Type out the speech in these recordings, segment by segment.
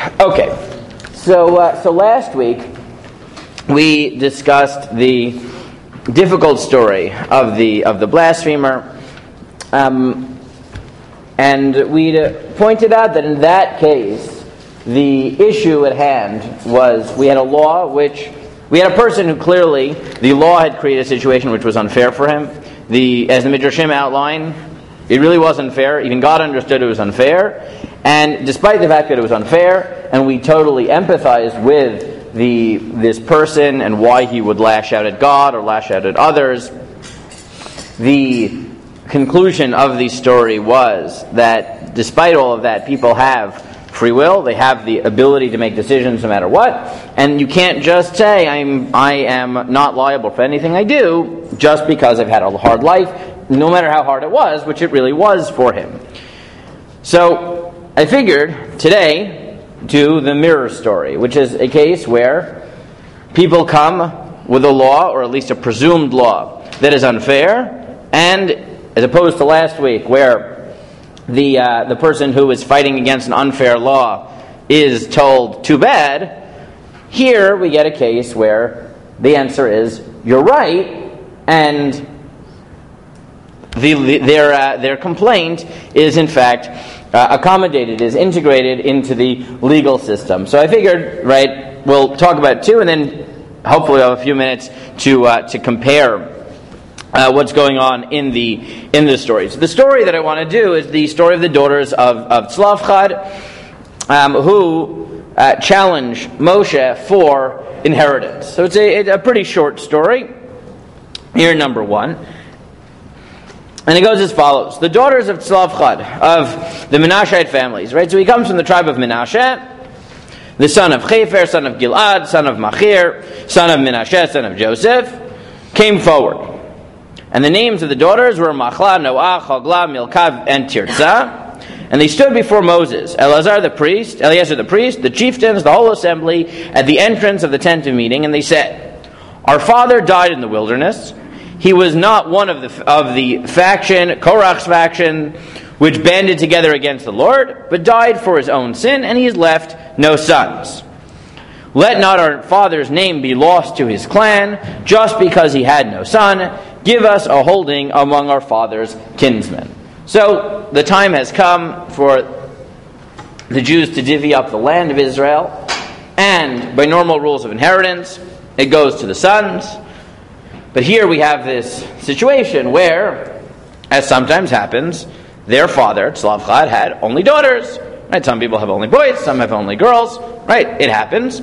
Okay, so last week we discussed the difficult story of the blasphemer, and we pointed out that in that case the issue at hand was we had a person who clearly the law had created a situation which was unfair for him. As the Midrashim outline, it really was unfair. Even God understood it was unfair. And despite the fact that it was unfair, and we totally empathized with this person and why he would lash out at God or lash out at others, the conclusion of the story was that despite all of that, people have free will. They have the ability to make decisions no matter what. And you can't just say, I am not liable for anything I do just because I've had a hard life, no matter how hard it was, which it really was for him. So I figured today do the mirror story, which is a case where people come with a law, or at least a presumed law, that is unfair, and as opposed to last week where the person who is fighting against an unfair law is told, too bad, here we get a case where the answer is, you're right, and their complaint is in fact accommodated, is integrated into the legal system. So I figured, we'll talk about two, and then hopefully we'll have a few minutes to compare what's going on in the story. So the story that I want to do is the story of the daughters of Tzlafchad, who challenge Moshe for inheritance. So it's a pretty short story. Here, number one. And it goes as follows. The daughters of Tzlafchad, of the Menashite families, right? So he comes from the tribe of Menashe, the son of Chefer, son of Gilad, son of Machir, son of Menashe, son of Joseph, came forward. And the names of the daughters were Machlah, Noah, Choglah, Milcah, and Tirzah. And they stood before Moses, Eliezer the priest, the chieftains, the whole assembly, at the entrance of the tent of meeting, and they said, our father died in the wilderness. He was not one of the faction, Korach's faction, which banded together against the Lord, but died for his own sin, and he has left no sons. Let not our father's name be lost to his clan, just because he had no son. Give us a holding among our father's kinsmen. So the time has come for the Jews to divvy up the land of Israel, and by normal rules of inheritance, it goes to the sons. But here we have this situation where, as sometimes happens, their father, Tzlafchad, had only daughters. Right? Some people have only boys, some have only girls. Right? It happens.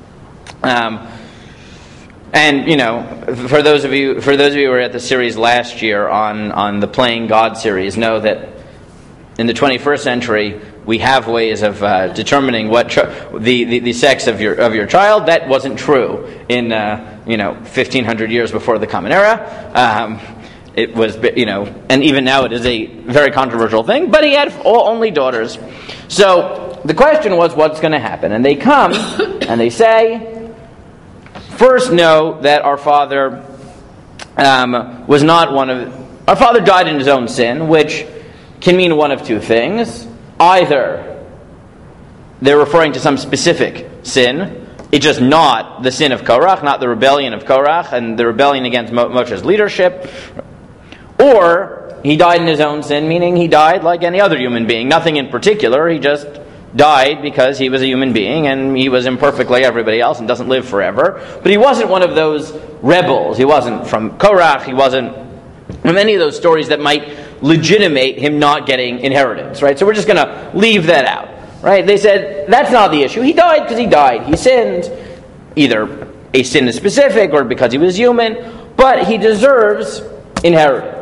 And for those of you who were at the series last year on the Playing God series, know that in the 21st century we have ways of determining what the sex of your child. That wasn't true in 1500 years before the Common Era. It was and even now it is a very controversial thing. But he had only daughters, so the question was, what's going to happen? And they come and they say, first, know that our father was not our father died in his own sin, which can mean one of two things. Either they're referring to some specific sin, it's just not the sin of Korach, not the rebellion of Korach and the rebellion against Moshe's leadership, or he died in his own sin, meaning he died like any other human being. Nothing in particular, he just died because he was a human being and he was imperfect like everybody else and doesn't live forever. But he wasn't one of those rebels. He wasn't from Korach. He wasn't from any of those stories that might legitimate him not getting inheritance. Right? So we're just going to leave that out. Right? They said that's not the issue. He died because he died. He sinned. Either a sin is specific or because he was human, but he deserves inheritance.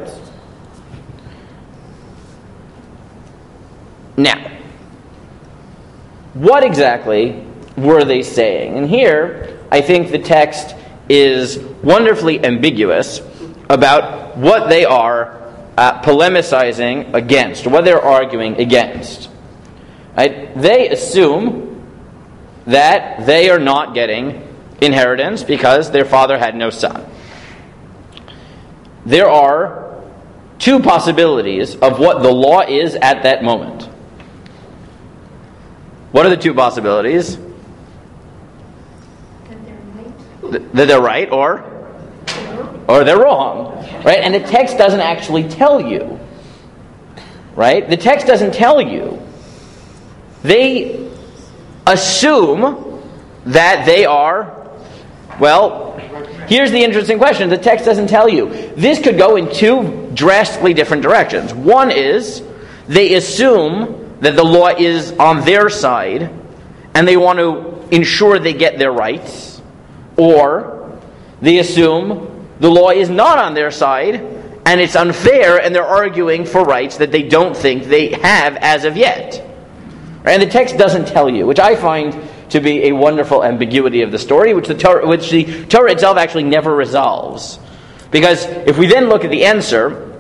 Now, what exactly were they saying? And here, I think the text is wonderfully ambiguous about what they are polemicizing against, what they're arguing against. Right? They assume that they are not getting inheritance because their father had no son. There are two possibilities of what the law is at that moment. What are the two possibilities? That they're right or they're wrong. Right? And the text doesn't actually tell you. Right? The text doesn't tell you. They assume that they are, well, here's the interesting question. The text doesn't tell you. This could go in two drastically different directions. One is they assume that the law is on their side and they want to ensure they get their rights. Or they assume the law is not on their side and it's unfair and they're arguing for rights that they don't think they have as of yet. And the text doesn't tell you, which I find to be a wonderful ambiguity of the story, which the Torah itself actually never resolves. Because if we then look at the answer,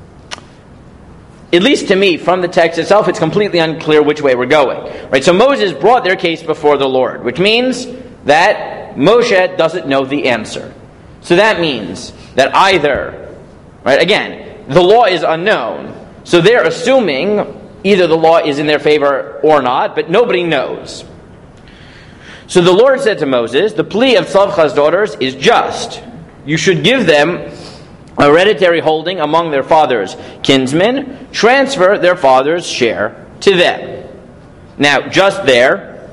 at least to me, from the text itself, it's completely unclear which way we're going. Right? So Moses brought their case before the Lord, which means that Moshe doesn't know the answer. So that means that either, right, again, the law is unknown, so they're assuming either the law is in their favor or not, but nobody knows. So the Lord said to Moses, the plea of Tzavcha's daughters is just. You should give them hereditary holding among their father's kinsmen, transfer their father's share to them. Now, just there,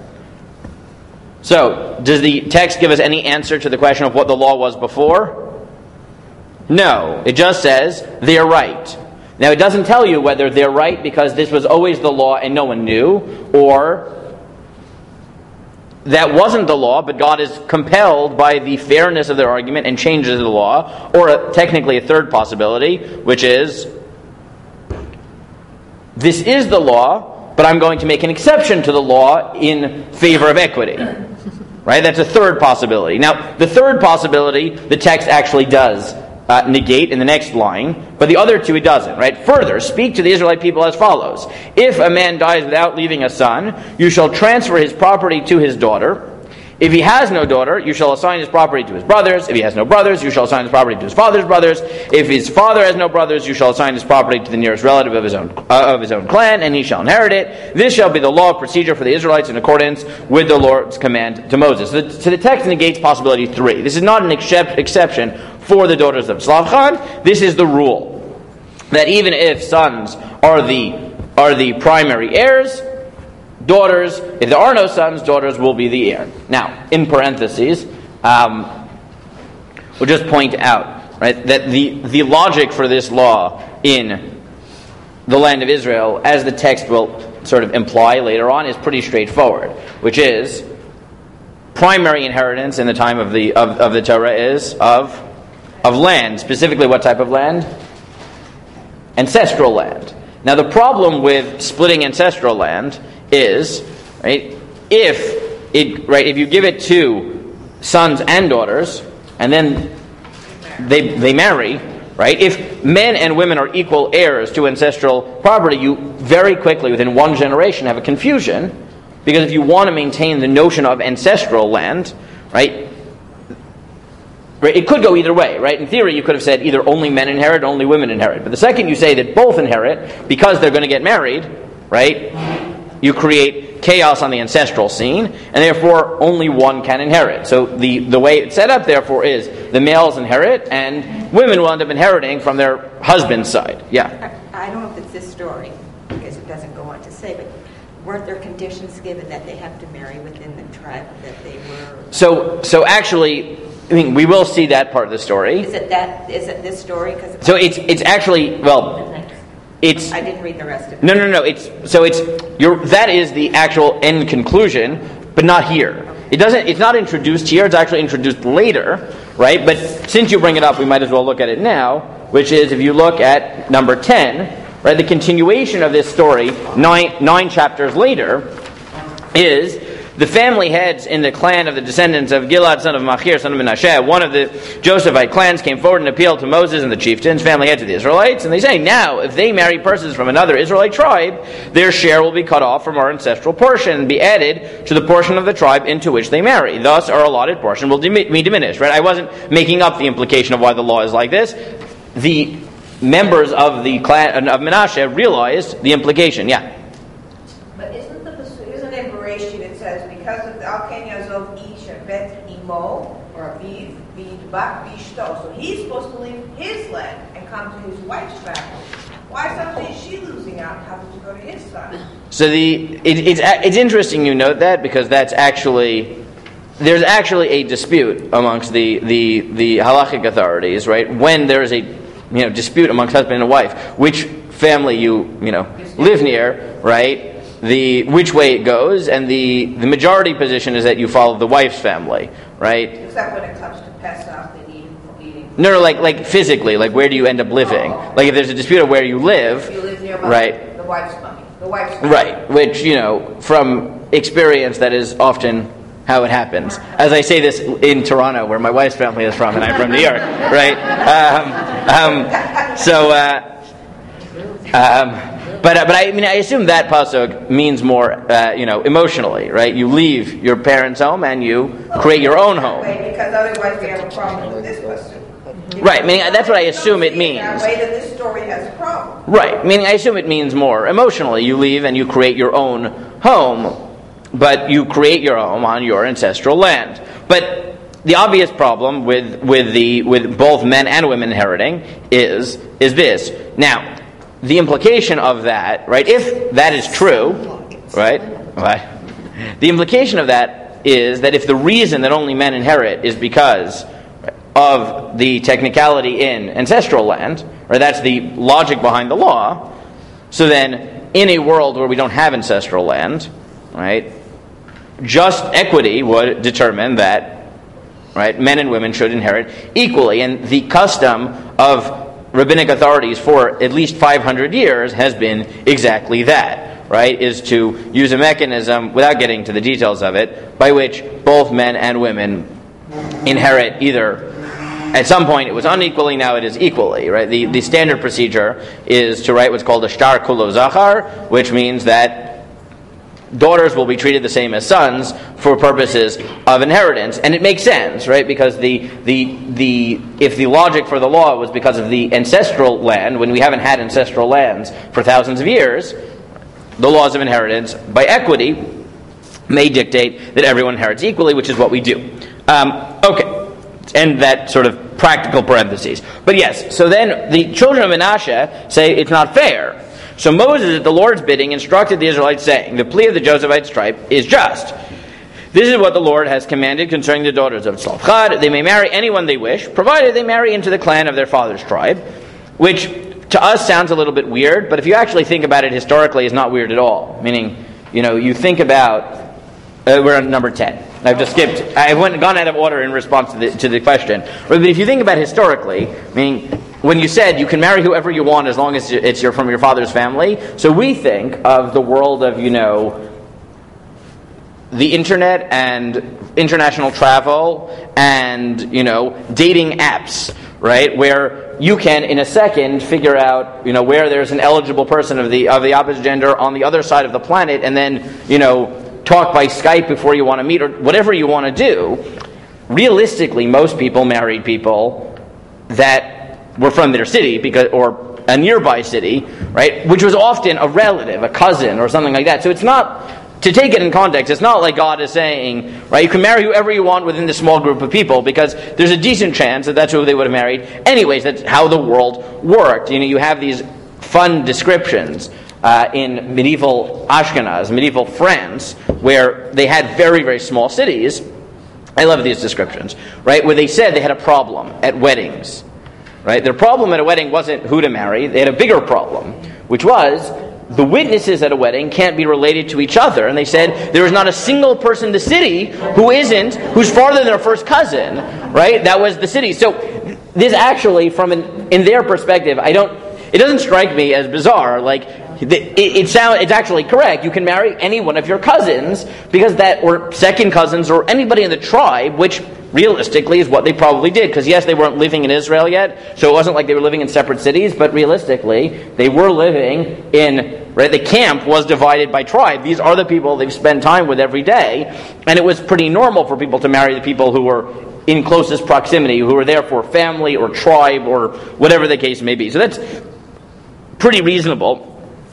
so does the text give us any answer to the question of what the law was before? No. It just says they're right. Now, it doesn't tell you whether they're right because this was always the law and no one knew, or that wasn't the law, but God is compelled by the fairness of their argument and changes the law, or technically a third possibility, which is, this is the law, but I'm going to make an exception to the law in favor of equity. Right? That's a third possibility. Now, the third possibility, the text actually does negate in the next line, but the other two it doesn't. Right? Further, speak to the Israelite people as follows. If a man dies without leaving a son, you shall transfer his property to his daughter. If he has no daughter, you shall assign his property to his brothers. If he has no brothers, you shall assign his property to his father's brothers. If his father has no brothers, you shall assign his property to the nearest relative of his own clan, and he shall inherit it. This shall be the law of procedure for the Israelites in accordance with the Lord's command to Moses. So the text negates possibility 3. This is not an exception for the daughters of Tzlavchan. This is the rule that even if sons are the primary heirs, daughters, if there are no sons, daughters will be the heir. Now, in parentheses, we'll just point out, right, that the logic for this law in the land of Israel, as the text will sort of imply later on, is pretty straightforward, which is primary inheritance in the time of the Torah is of land. Specifically, what type of land? Ancestral land. Now, the problem with splitting ancestral land is, right, if you give it to sons and daughters, and then they marry, right? If men and women are equal heirs to ancestral property, you very quickly, within one generation, have a confusion, because if you want to maintain the notion of ancestral land, right, it could go either way, right? In theory, you could have said either only men inherit, only women inherit. But the second you say that both inherit, because they're going to get married, right, you create chaos on the ancestral scene, and therefore only one can inherit. So the way it's set up, therefore, is the males inherit, and women will end up inheriting from their husband's side. Yeah? I don't know if it's this story, because it doesn't go on to say, but weren't there conditions given that they have to marry within the tribe that they were? So actually, I mean, we will see that part of the story. Is it this story? So it's actually, well, it's. I didn't read the rest of it. No. That is the actual end conclusion, but not here. It's not introduced here. It's actually introduced later, right? But since you bring it up, we might as well look at it now. Which is, if you look at number 10, right, the continuation of this story, nine chapters later, is the family heads in the clan of the descendants of Gilad, son of Machir, son of Menashe, one of the Josephite clans, came forward and appealed to Moses and the chieftains, family heads of the Israelites, and they say, now, if they marry persons from another Israelite tribe, their share will be cut off from our ancestral portion and be added to the portion of the tribe into which they marry. Thus, our allotted portion will be diminished. Right? I wasn't making up the implication of why the law is like this. The members of the clan of Menashe realized the implication. Yeah? But isn't it because of the Al-Kenya of Ish, Bet Imo, or Aviv, Bidbak, Bishto. So he's supposed to leave his land and come to his wife's family. Why something is she losing out having to go to his son? So it's interesting you note that, because there's actually a dispute amongst the halachic authorities, right? When there is a dispute amongst husband and wife, which family you live near, right? Which way it goes, and the majority position is that you follow the wife's family, right? Except when it comes to Pesach, they need eating. No, like physically, like where do you end up living? Oh. Like if there's a dispute of where you live, nearby, right? The wife's money. The wife's family. Right, which from experience, that is often how it happens. As I say this in Toronto, where my wife's family is from, and I'm from New York, right? But I assume that pasuk means more, emotionally, right? You leave your parents' home and you create your own home. Because otherwise we have a problem with this pasuk. Right, meaning that's what I assume it means. That way that this story has a problem. Right, meaning I assume it means more emotionally. You leave and you create your own home, but you create your home on your ancestral land. But the obvious problem with both men and women inheriting is this. Now, the implication of that, right, if that is true, right, the implication of that is that if the reason that only men inherit is because of the technicality in ancestral land, or that's the logic behind the law, so then in a world where we don't have ancestral land, right, just equity would determine that, right, men and women should inherit equally. And the custom of rabbinic authorities for at least 500 years has been exactly that, right, is to use a mechanism, without getting to the details of it, by which both men and women inherit either. At some point it was unequally, now it is equally, right? The standard procedure is to write what's called a shtar kulo zachar, which means that daughters will be treated the same as sons for purposes of inheritance. And it makes sense, right? Because if the logic for the law was because of the ancestral land, when we haven't had ancestral lands for thousands of years, the laws of inheritance by equity may dictate that everyone inherits equally, which is what we do. Okay. And that sort of practical parentheses. But yes, so then the children of Menashe say it's not fair. So Moses, at the Lord's bidding, instructed the Israelites, saying, the plea of the Josephite tribe is just. This is what the Lord has commanded concerning the daughters of Tzlafchad. They may marry anyone they wish, provided they marry into the clan of their father's tribe, which to us sounds a little bit weird, but if you actually think about it historically, it's not weird at all. Meaning, you think about... we're on number 10. I've just skipped. I've gone out of order in response to the question. But if you think about historically, meaning when you said you can marry whoever you want as long as it's from your father's family, so we think of the world of, the internet and international travel and, dating apps, right? Where you can, in a second, figure out, where there's an eligible person of the opposite gender on the other side of the planet, and then, talk by Skype before you want to meet, or whatever you want to do. Realistically, most people married people that were from their city, or a nearby city, right? Which was often a relative, a cousin, or something like that. So it's not, to take it in context, it's not like God is saying, right, you can marry whoever you want within this small group of people, because there's a decent chance that that's who they would have married. Anyways, that's how the world worked. You have these fun descriptions in medieval Ashkenaz, medieval France, where they had very, very small cities. I love these descriptions, right? Where they said they had a problem at weddings, right? Their problem at a wedding wasn't who to marry. They had a bigger problem, which was the witnesses at a wedding can't be related to each other. And they said there is not a single person in the city who's farther than their first cousin, right? That was the city. So this actually, in their perspective, it doesn't strike me as bizarre. Like, it's actually correct. You can marry any one of your cousins, or second cousins, or anybody in the tribe, which realistically is what they probably did. Because yes, they weren't living in Israel yet, so it wasn't like they were living in separate cities, but realistically, they were living in, right, the camp was divided by tribe. These are the people they've spent time with every day, and it was pretty normal for people to marry the people who were in closest proximity, who were there for family or tribe or whatever the case may be. So that's pretty reasonable.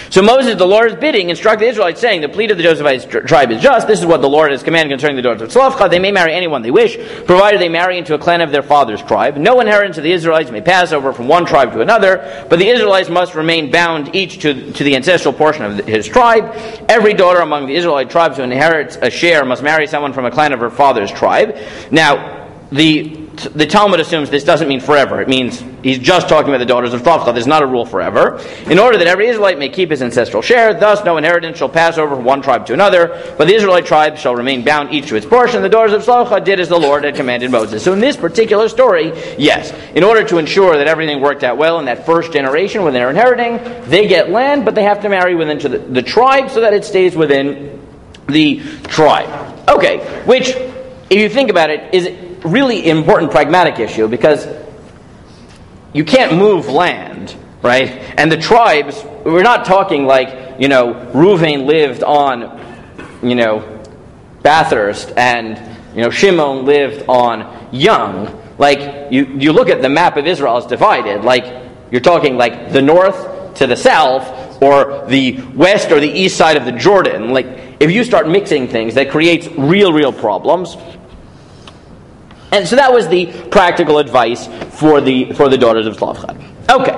So Moses, the Lord's bidding, instructed the Israelites, saying, the plea of the Josephite tribe is just. This is what the Lord has commanded concerning the daughters of Tzlafcha. They may marry anyone they wish, provided they marry into a clan of their father's tribe. No inheritance of the Israelites may pass over from one tribe to another, but the Israelites must remain bound each to the ancestral portion of his tribe. Every daughter among the Israelite tribes who inherits a share must marry someone from a clan of her father's tribe. Now, the Talmud assumes this doesn't mean forever. It means he's just talking about the daughters of Tzlafcha. There's not a rule forever. In order that every Israelite may keep his ancestral share, thus no inheritance shall pass over from one tribe to another, but the Israelite tribes shall remain bound each to its portion. The daughters of Tzlafcha did as the Lord had commanded Moses. So in this particular story, yes, in order to ensure that everything worked out well in that first generation when they're inheriting, they get land, but they have to marry within the tribe so that it stays within the tribe. Okay, which, if you think about it, is really important pragmatic issue, because you can't move land, right? And the tribes, we're not talking like, Reuven lived on, Bathurst, and, Shimon lived on Young. Like, you look at the map of Israel as divided, like, you're talking like the north to the south, or the west or the east side of the Jordan. Like, if you start mixing things, that creates real problems. And so that was the practical advice for the daughters of Tzlafcha. Okay.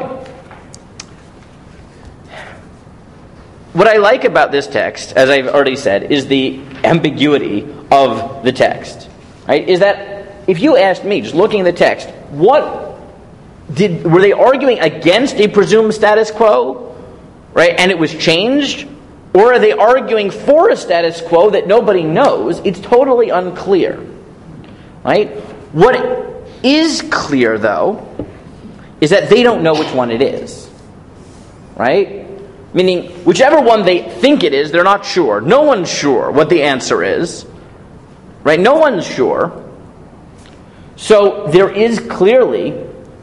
What I like about this text, as I've already said, is the ambiguity of the text. Right? Is that, if you asked me, just looking at the text, were they arguing against a presumed status quo, right? And it was changed? Or are they arguing for a status quo that nobody knows? It's totally unclear. Right? What is clear, though, is that they don't know which one it is. Right? Meaning, whichever one they think it is, they're not sure. No one's sure what the answer is. Right? No one's sure. So there is clearly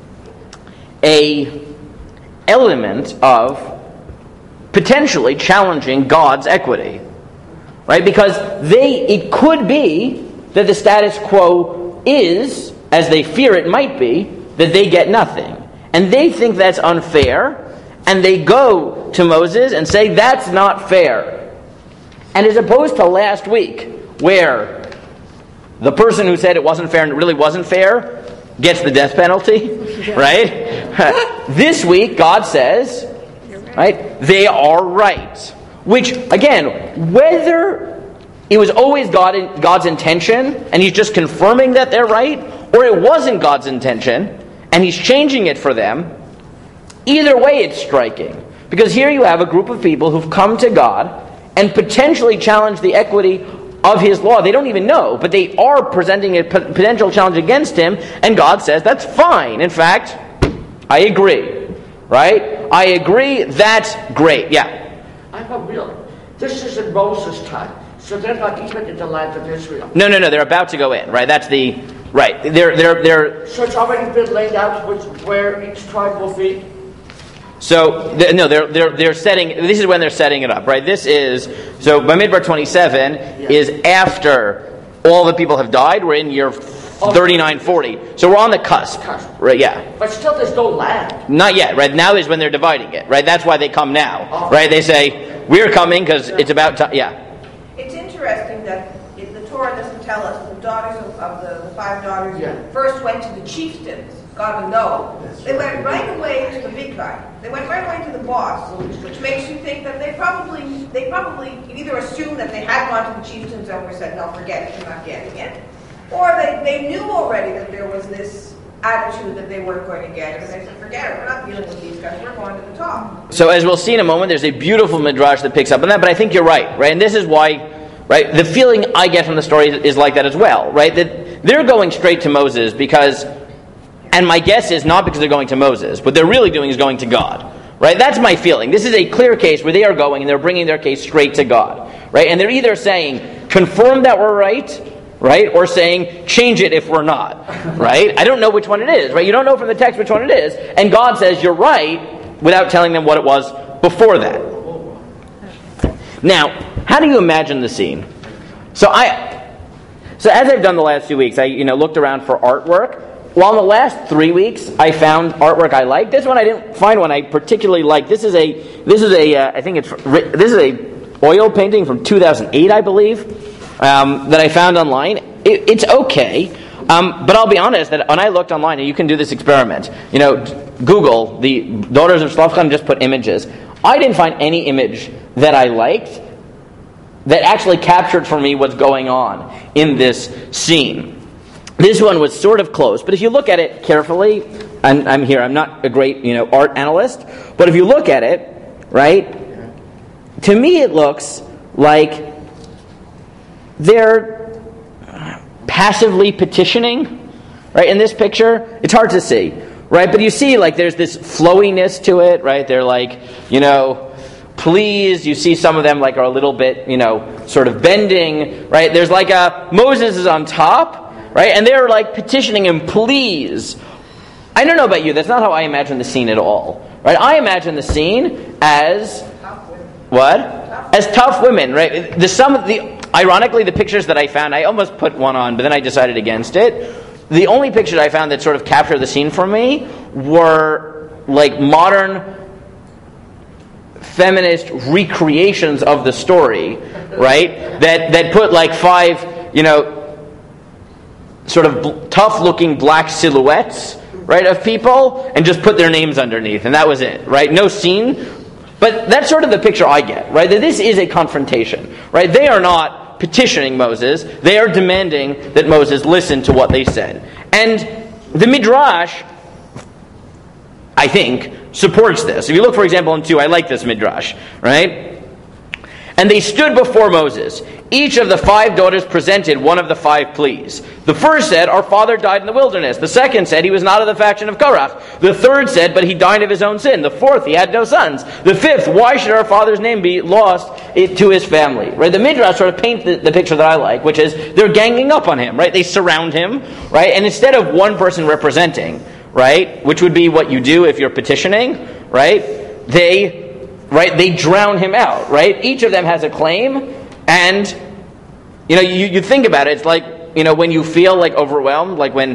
an element of potentially challenging God's equity. Right? Because it could be that the status quo is, as they fear it might be, that they get nothing. And they think that's unfair, and they go to Moses and say, that's not fair. And as opposed to last week, where the person who said it wasn't fair and it really wasn't fair gets the death penalty, right? This week, God says, right, they are right. Which, again, whether it was always God's intention, and he's just confirming that they're right, or it wasn't God's intention, and he's changing it for them, either way it's striking. Because here you have a group of people who've come to God and potentially challenged the equity of his law. They don't even know, but they are presenting a potential challenge against him, and God says, that's fine. In fact, I agree. Right? I agree, that's great. Yeah? I thought, really, this is in Moses' time. So they're not even in the land of Israel. No, they're about to go in, right? That's the, right. They're So it's already been laid out where each tribe will be? So, they're setting, this is when they're setting it up, right? This is, so Bamidbar 27 is after all the people have died. We're in year 3940. So we're on the cusp. Right, yeah. But still there's no land. Not yet, right? Now is when they're dividing it, right? That's why they come now, right? They say, we're coming because it's about time, yeah. It's interesting that if the Torah doesn't tell us the daughters of the five daughters first went to the chieftains, God would know. They went right away to the big guy. They went right away to the boss, which makes you think that they probably either assumed that they had gone to the chieftains and were said, no, forget it, you're not getting it. Or they knew already that there was this attitude that they weren't going to get it, and they said, forget it, we're not dealing with these guys, we're going to the top. So as we'll see in a moment, there's a beautiful midrash that picks up on that, but I think you're right? And this is why, right, the feeling I get from the story is like that as well, right? That they're going straight to Moses because, and my guess is not because they're going to Moses, what they're really doing is going to God, right? That's my feeling. This is a clear case where they are going and they're bringing their case straight to God, right? And they're either saying, confirm that we're right, or saying, change it if we're not, right? I don't know which one it is, right? You don't know from the text which one it is, and God says you're right without telling them what it was before that. Now, how do you imagine the scene? So as I've done the last few weeks, I looked around for artwork, while in the last 3 weeks I found artwork I liked, this one I didn't find one I particularly liked. This is a oil painting from 2008, I believe, that I found online. It's okay, but I'll be honest that when I looked online, and you can do this experiment, Google the Daughters of Tzlaf Chad and just put images. I didn't find any image that I liked that actually captured for me what's going on in this scene. This one was sort of close, but if you look at it carefully, and I'm not a great art analyst, but if you look at it, right, to me it looks like they're passively petitioning, right, in this picture. It's hard to see, right, but you see like there's this flowiness to it, right, they're like, please, you see some of them like are a little bit, sort of bending, right, there's like Moses is on top, right? And they're like petitioning him, please. I don't know about you, that's not how I imagine the scene at all. Right? I imagine the scene as what? As tough women, right? Ironically, the pictures that I found, I almost put one on, but then I decided against it. The only pictures I found that sort of captured the scene for me were like modern feminist recreations of the story, right? That put like 5, sort of tough-looking black silhouettes, right, of people, and just put their names underneath, and that was it, right? No scene, but that's sort of the picture I get, right? That this is a confrontation, right? They are not petitioning Moses; they are demanding that Moses listen to what they said, and the Midrash, I think, supports this. If you look, for example, in 2, I like this Midrash, right? And they stood before Moses. Each of the 5 daughters presented one of the 5 pleas. The first said, our father died in the wilderness. The second said, he was not of the faction of Korach. The third said, but he died of his own sin. The fourth, he had no sons. The fifth, why should our father's name be lost to his family? Right? The Midrash sort of paints the picture that I like, which is they're ganging up on him, right? They surround him, right? And instead of one person representing, right, which would be what you do if you're petitioning, right, they drown him out, right? Each of them has a claim, and you think about it. It's like when you feel like overwhelmed, like when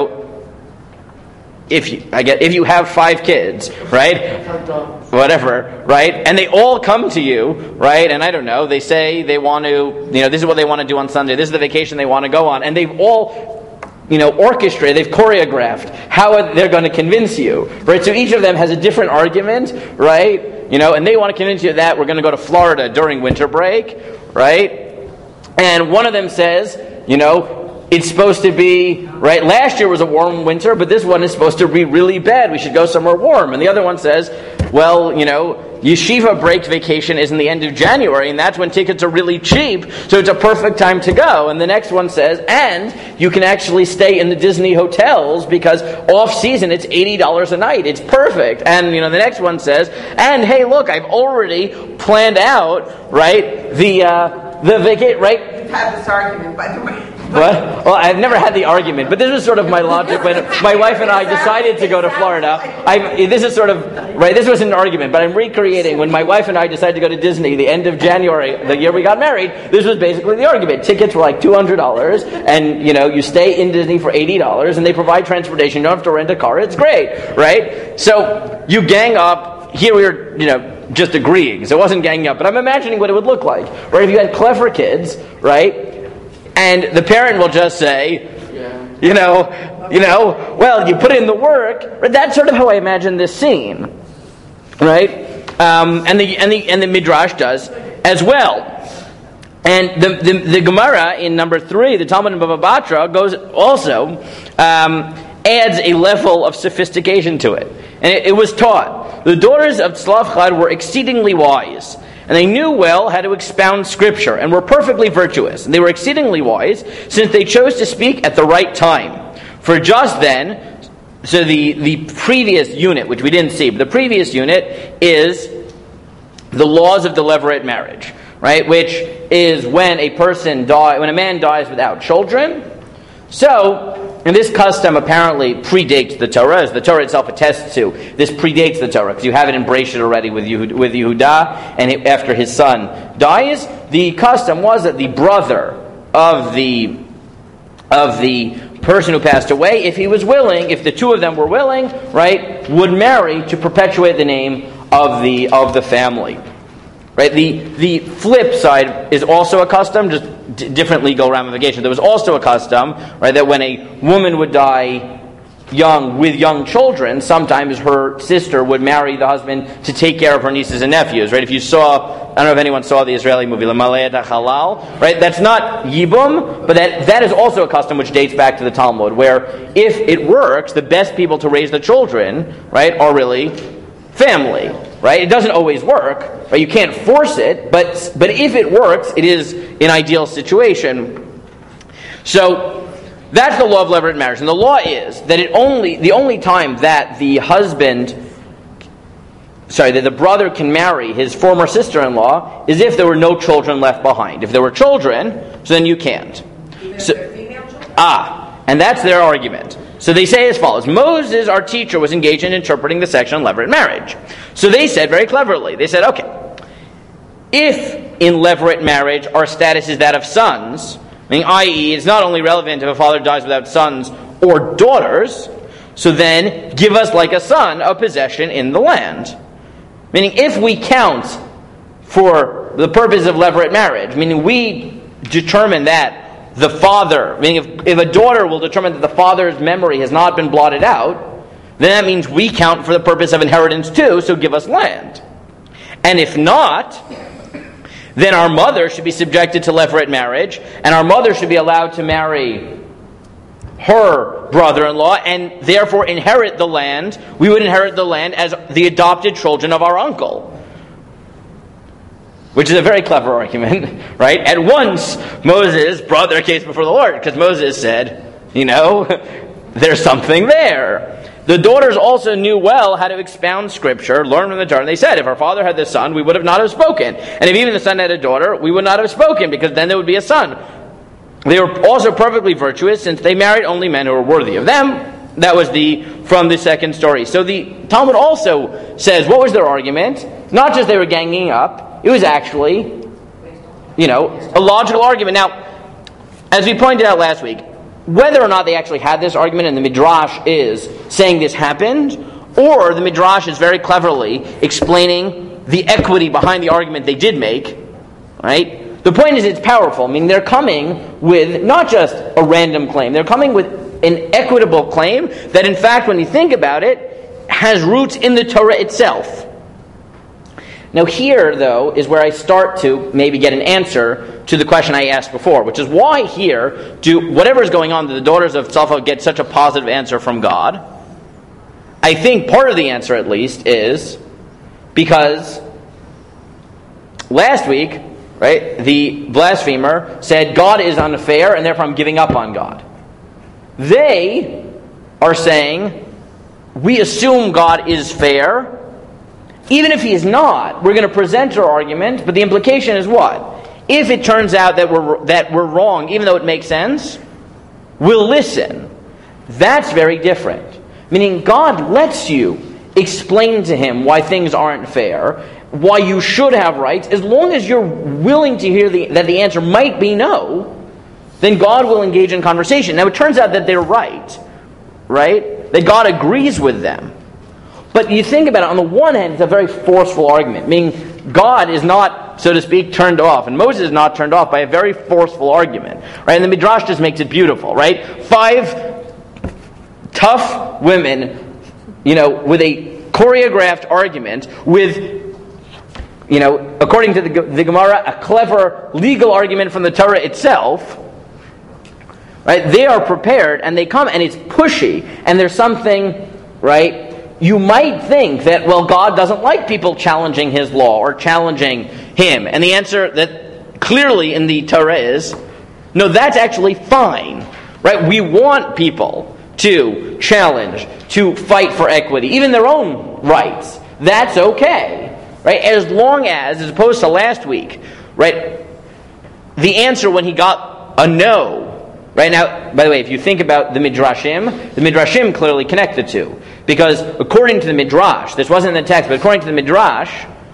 if you have 5 kids, right, whatever, right, and they all come to you, right, and I don't know, they say they want to, this is what they want to do on Sunday, this is the vacation they want to go on, and they've all orchestrated, they've choreographed how they're going to convince you, right? So each of them has a different argument, right? And they want to convince you that we're going to go to Florida during winter break, right? And one of them says, it's supposed to be, right, last year was a warm winter, but this one is supposed to be really bad. We should go somewhere warm. And the other one says, well, yeshiva break vacation is in the end of January, and that's when tickets are really cheap, so it's a perfect time to go. And the next one says, and you can actually stay in the Disney hotels because off-season it's $80 a night. It's perfect. And, the next one says, and hey, look, I've already planned out, right, the vacation, right? You've had this argument, by the way. What? Well, I've never had the argument, but this was sort of my logic when my wife and I decided to go to Florida. This is sort of, right, this was an argument, but I'm recreating when my wife and I decided to go to Disney the end of January, the year we got married, this was basically the argument. Tickets were like $200, and, you stay in Disney for $80, and they provide transportation. You don't have to rent a car. It's great, right? So, you gang up. Here we were, just agreeing. So it wasn't ganging up, but I'm imagining what it would look like, right? If you had clever kids, right? And the parent will just say, well, you put in the work. Right? That's sort of how I imagine this scene, right? And the Midrash does as well. And the Gemara in number 3, the Talmud in Bava Batra, goes also adds a level of sophistication to it. And it was taught, the daughters of Tzlaf Chad were exceedingly wise, and they knew well how to expound Scripture, and were perfectly virtuous. And they were exceedingly wise, since they chose to speak at the right time. For just then, so the previous unit, which we didn't see, but the previous unit is the laws of the levirate marriage, right? Which is when a man dies without children. So, and this custom apparently predates the Torah, as the Torah itself attests to. This predates the Torah, because you have it in Bereshit already with Yehudah, and after his son dies, the custom was that the brother of the person who passed away, if he was willing, if the two of them were willing, right, would marry to perpetuate the name of the family. Right? The flip side is also a custom, just different legal ramifications. There was also a custom, right, that when a woman would die young with young children, sometimes her sister would marry the husband to take care of her nieces and nephews. Right? If you saw, I don't know if anyone saw the Israeli movie L'Malei HaChalal, right? That's not yibum, but that is also a custom which dates back to the Talmud, where if it works, the best people to raise the children, right, are really family. Right? It doesn't always work. Right? You can't force it, but if it works, it is an ideal situation. So that's the law of levirate marriage. And the law is that the only time that the brother can marry his former sister-in-law is if there were no children left behind. If there were children, so then you can't. Even if they're female children? And that's their argument. So they say as follows: Moses, our teacher, was engaged in interpreting the section on levirate marriage. So they said very cleverly, they said, okay, if in levirate marriage our status is that of sons, meaning i.e. it's not only relevant if a father dies without sons or daughters, so then give us like a son a possession in the land. Meaning if we count for the purpose of levirate marriage, meaning we determine that the father, meaning if a daughter will determine that the father's memory has not been blotted out, then that means we count for the purpose of inheritance too, so give us land. And if not, then our mother should be subjected to levirate marriage, and our mother should be allowed to marry her brother-in-law, and therefore inherit the land. We would inherit the land as the adopted children of our uncle. Which is a very clever argument, right? At once, Moses brought their case before the Lord, because Moses said, there's something there. The daughters also knew well how to expound Scripture, learn from the Torah. And they said, if our father had this son, we would have not have spoken. And if even the son had a daughter, we would not have spoken, because then there would be a son. They were also perfectly virtuous, since they married only men who were worthy of them. That was from the second story. So the Talmud also says, what was their argument? Not just they were ganging up. It was actually, a logical argument. Now, as we pointed out last week, whether or not they actually had this argument and the Midrash is saying this happened, or the Midrash is very cleverly explaining the equity behind the argument they did make, right? The point is it's powerful. I mean, they're coming with not just a random claim. They're coming with an equitable claim that, in fact, when you think about it, has roots in the Torah itself. Now here, though, is where I start to maybe get an answer to the question I asked before, which is why here do whatever is going on, the daughters of Tzalfa get such a positive answer from God. I think part of the answer, at least, is because last week, right, the blasphemer said God is unfair and therefore I'm giving up on God. They are saying, we assume God is fair. Even if he is not, we're going to present our argument, but the implication is what? If it turns out that we're wrong, even though it makes sense, we'll listen. That's very different. Meaning God lets you explain to him why things aren't fair, why you should have rights, as long as you're willing to hear that the answer might be no, then God will engage in conversation. Now it turns out that they're right? That God agrees with them. But you think about it, on the one hand, it's a very forceful argument, meaning God is not, so to speak, turned off, and Moses is not turned off by a very forceful argument, right? And the Midrash just makes it beautiful, right? 5 tough women, with a choreographed argument, with, according to the Gemara, a clever legal argument from the Torah itself, right? They are prepared, and they come, and it's pushy, and there's something, right? You might think that, God doesn't like people challenging his law or challenging him. And the answer that clearly in the Torah is, no, that's actually fine. Right? We want people to challenge, to fight for equity, even their own rights. That's okay. Right? As long as opposed to last week, right, the answer when he got a no. Right now, by the way, if you think about the Midrashim clearly connect the two. Because according to the Midrash, this wasn't in the text, but according to the Midrash,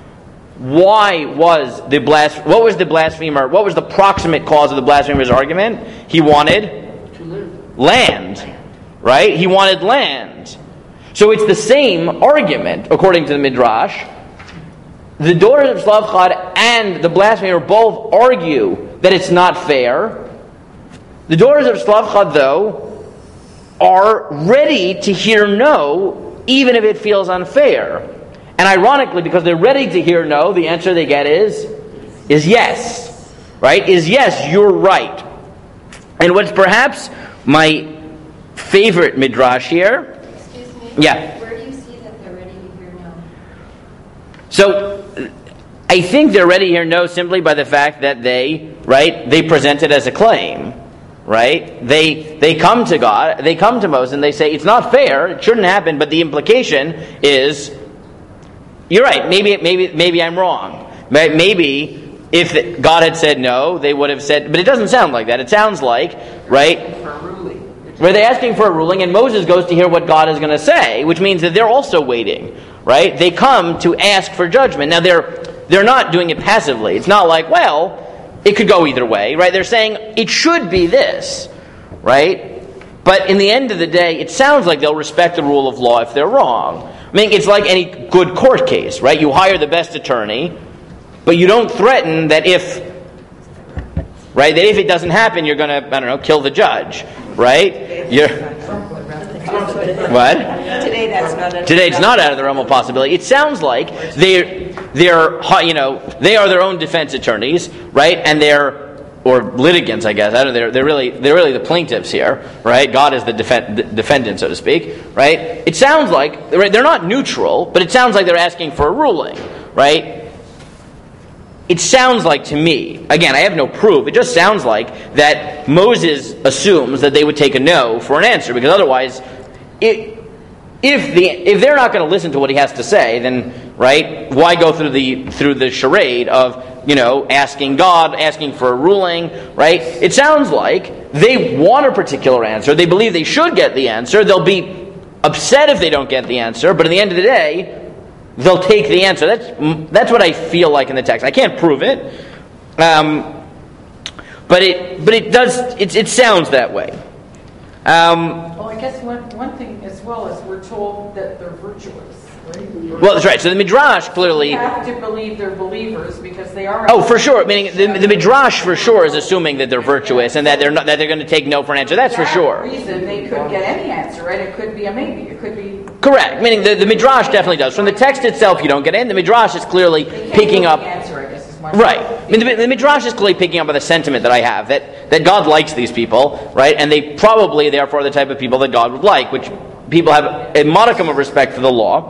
what was the blasphemer, what was the proximate cause of the blasphemer's argument? He wanted land, right? He wanted land. So it's the same argument, according to the Midrash. The daughters of Slavchad and the blasphemer both argue that it's not fair. The daughters of Slavchad, though, are ready to hear no, even if it feels unfair. And ironically, because they're ready to hear no, the answer they get is yes. Right? Is yes, you're right. And what's perhaps my favorite Midrash here... Excuse me? Yeah. Where do you see that they're ready to hear no? So, I think they're ready to hear no simply by the fact that they present it as a claim. Right? They come to God, they come to Moses, and they say, it's not fair, it shouldn't happen, but the implication is, you're right, maybe I'm wrong. Maybe if God had said no, they would have said, but it doesn't sound like that. It sounds like, right? Where they're asking for a ruling, and Moses goes to hear what God is going to say, which means that they're also waiting, right? They come to ask for judgment. Now, they're not doing it passively. It's not like, well, it could go either way, right? They're saying, it should be this, right? But in the end of the day, it sounds like they'll respect the rule of law if they're wrong. I mean, it's like any good court case, right? You hire the best attorney, but you don't threaten that if it doesn't happen, you're going to, kill the judge, right? What? Today it's not out of the realm of possibility. It sounds like they are their own defense attorneys, right? And or litigants, I guess. I don't know. They're really the plaintiffs here, right? God is the defendant, so to speak, right? It sounds like they're not neutral, but it sounds like they're asking for a ruling, right? It sounds like to me, again, I have no proof, it just sounds like that Moses assumes that they would take a no for an answer, because otherwise, if they're not going to listen to what he has to say, then, right, why go through the charade of, asking God, asking for a ruling, right? It sounds like they want a particular answer, they believe they should get the answer, they'll be upset if they don't get the answer, but at the end of the day, they'll take the answer. That's what I feel like in the text. I can't prove it, but it sounds that way. Well, I guess one thing as well is we're told that they're virtuous. Right? Well, that's right. So the Midrash clearly... You have to believe they're believers because they are... Oh, for sure. Meaning the Midrash for sure is assuming that they're virtuous and that they're going to take no for an answer. That's for sure. For that reason, they could get any answer, right? It could be a maybe. It could be... Correct. Meaning the Midrash definitely does. From the text itself, you don't get in. The Midrash is clearly picking up... Answer, I guess, is my right. I mean, the Midrash is clearly picking up on the sentiment that I have, that God likes these people, right? And they probably, therefore, are the type of people that God would like, which people have a modicum of respect for the law.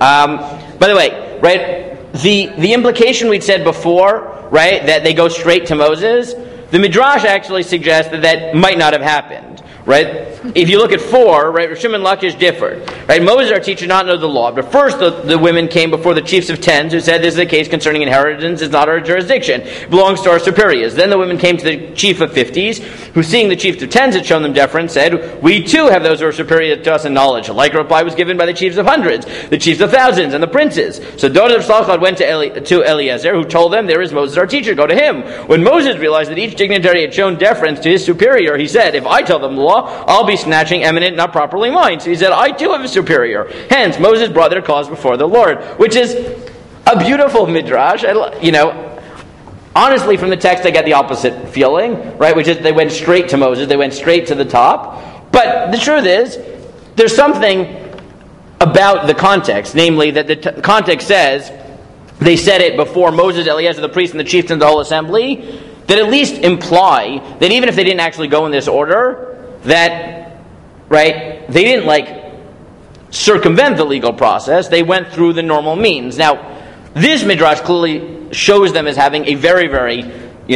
By the way, right, the implication we'd said before, right, that they go straight to Moses, the Midrash actually suggests that might not have happened, right? If you look at 4, right, Rishon and Lakish differed, right? Moses, our teacher, did not know the law, but first the women came before the chiefs of tens who said this is a case concerning inheritance, it's not our jurisdiction, it belongs to our superiors. Then the women came to the chief of 50s, who seeing the chief of tens had shown them deference, said, we too have those who are superior to us in knowledge. A like reply was given by the chiefs of hundreds, the chiefs of thousands, and the princes. So daughters of Slavchad went to Eliezer, who told them, there is Moses our teacher, go to him. When Moses realized that each dignitary had shown deference to his superior, he said, if I tell them the law, I'll be snatching eminent, not properly mine. So he said, I too have a superior. Hence, Moses brought their cause before the Lord, which is a beautiful midrash. Honestly, from the text, I get the opposite feeling, right? Which is they went straight to Moses, they went straight to the top. But the truth is, there's something about the context, namely that the context says they said it before Moses, Eliezer, the priest, and the chiefs, and the whole assembly, that at least imply that even if they didn't actually go in this order, that, right, they didn't circumvent the legal process, they went through the normal means. Now, this midrash clearly shows them as having a very, very,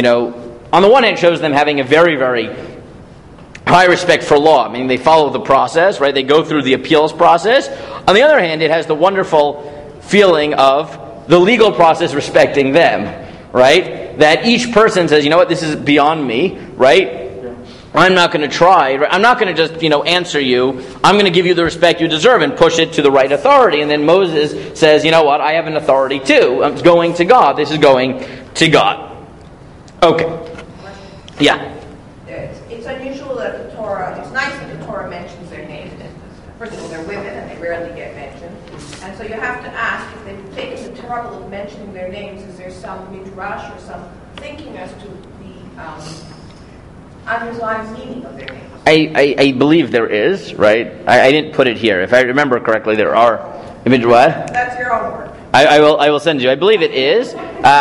on the one hand shows them having a very, very high respect for law. I mean, they follow the process, right? They go through the appeals process. On the other hand, it has the wonderful feeling of the legal process respecting them, right? That each person says, you know what, this is beyond me, right? I'm not going to try. I'm not going to just, answer you. I'm going to give you the respect you deserve and push it to the right authority. And then Moses says, you know what? I have an authority too. I'm going to God. This is going to God. Okay. Yeah. It's unusual that the Torah, it's nice trouble of mentioning their names? Is there some midrash or some thinking as to the underlying meaning of their names? I believe there is, right? I didn't put it here. If I remember correctly, there are. What? That's your own word. I will send you. I believe it is.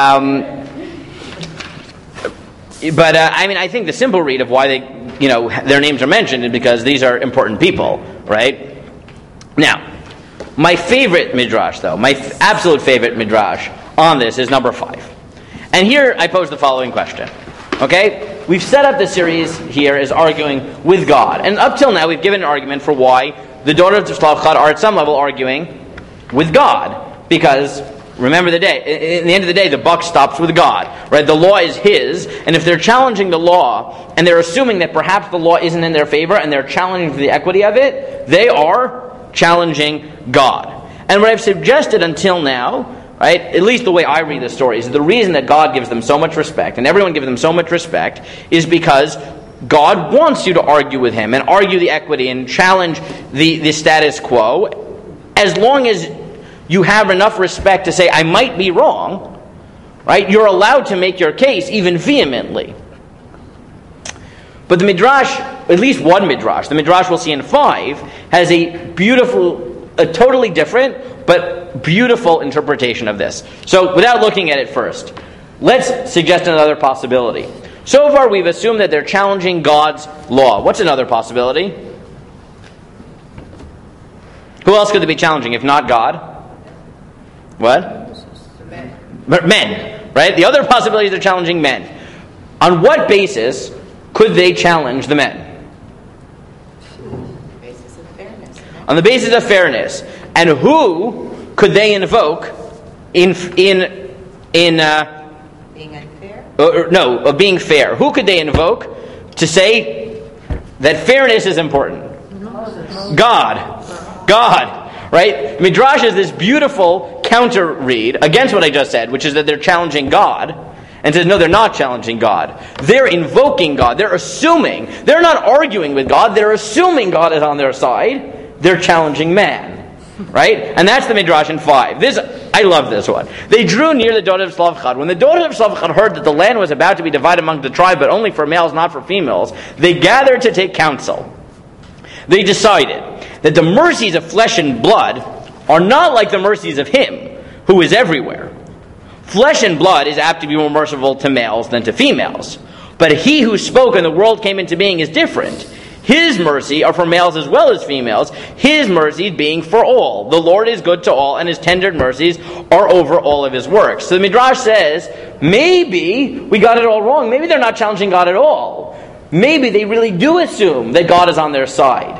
But I think the simple read of why their names are mentioned is because these are important people, right? Now, my favorite midrash, though, my absolute favorite midrash on this is number 5. And here I pose the following question. Okay? We've set up the series here as arguing with God. And up till now, we've given an argument for why the daughters of Tzlafchad are at some level arguing with God. Because, remember in the end of the day, the buck stops with God. Right? The law is His. And if they're challenging the law, and they're assuming that perhaps the law isn't in their favor, and they're challenging the equity of it, they are challenging God. And what I've suggested until now, right, at least the way I read the story, is the reason that God gives them so much respect, and everyone gives them so much respect, is because God wants you to argue with Him, and argue the equity, and challenge the status quo, as long as you have enough respect to say, I might be wrong, right? You're allowed to make your case even vehemently. But the Midrash, at least one Midrash, the Midrash we'll see in 5, has a totally different, but beautiful interpretation of this. So, without looking at it first, let's suggest another possibility. So far, we've assumed that they're challenging God's law. What's another possibility? Who else could they be challenging if not God? What? Men, right? The other possibility is they're challenging men. On what basis could they challenge the men? On the basis of fairness. And who could they invoke in being unfair? Of being fair. Who could they invoke to say that fairness is important? God. Right? Midrash is this beautiful counter read against what I just said, which is that they're challenging God. And says, no, they're not challenging God. They're invoking God. They're assuming. They're not arguing with God. They're assuming God is on their side. They're challenging man. Right? And that's the Midrash in 5. I love this one. They drew near the daughters of Tzlafchad. When the daughters of Tzlafchad heard that the land was about to be divided among the tribe, but only for males, not for females, they gathered to take counsel. They decided that the mercies of flesh and blood are not like the mercies of Him who is everywhere. Flesh and blood is apt to be more merciful to males than to females. But He who spoke and the world came into being is different. His mercy are for males as well as females, His mercies being for all. The Lord is good to all, and His tender mercies are over all of His works. So the Midrash says, maybe we got it all wrong. Maybe they're not challenging God at all. Maybe they really do assume that God is on their side.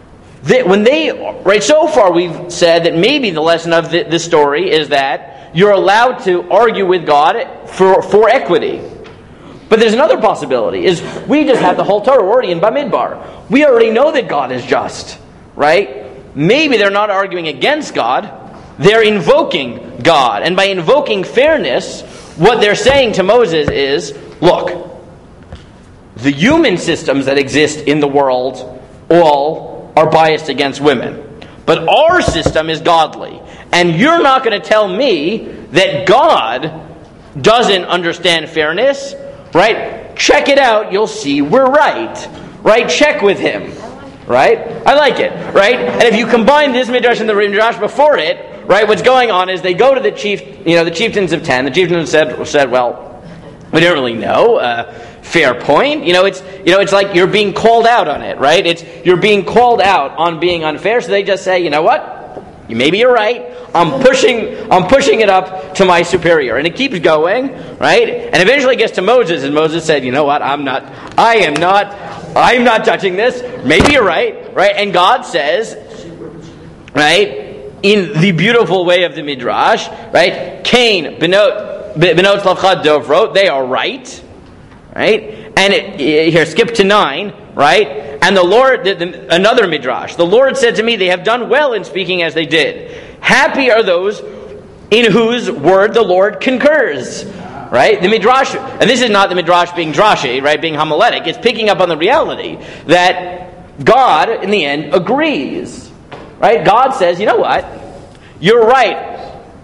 So far we've said that maybe the lesson of this story is that you're allowed to argue with God for equity. But there's another possibility, is we just have the whole Torah already in Bamidbar. We already know that God is just, right? Maybe they're not arguing against God, they're invoking God. And by invoking fairness, what they're saying to Moses is, look, the human systems that exist in the world all are biased against women. But our system is godly. And you're not going to tell me that God doesn't understand fairness, right? Check it out, you'll see we're right. Right? Check with Him. Right? I like it. Right? And if you combine this Midrash and the Midrash before it, right, what's going on is they go to the chieftains of 10. The chieftains said, well, we don't really know. Fair point. It's like you're being called out on it, right? You're being called out on being unfair, so they just say, you know what? Maybe you're right. I'm pushing it up to my superior. And it keeps going, right? And eventually it gets to Moses, and Moses said, you know what? I'm not touching this. Maybe you're right? And God says, right, in the beautiful way of the Midrash, right? Cain, Benot Tzlafchad Dovrot, they are right? Right? And here, skip to 9, right? And the Lord, another Midrash, the Lord said to me, they have done well in speaking as they did. Happy are those in whose word the Lord concurs. Right? The Midrash, and this is not the Midrash being drashi, right, being homiletic, it's picking up on the reality that God, in the end, agrees. Right? God says, you know what? You're right.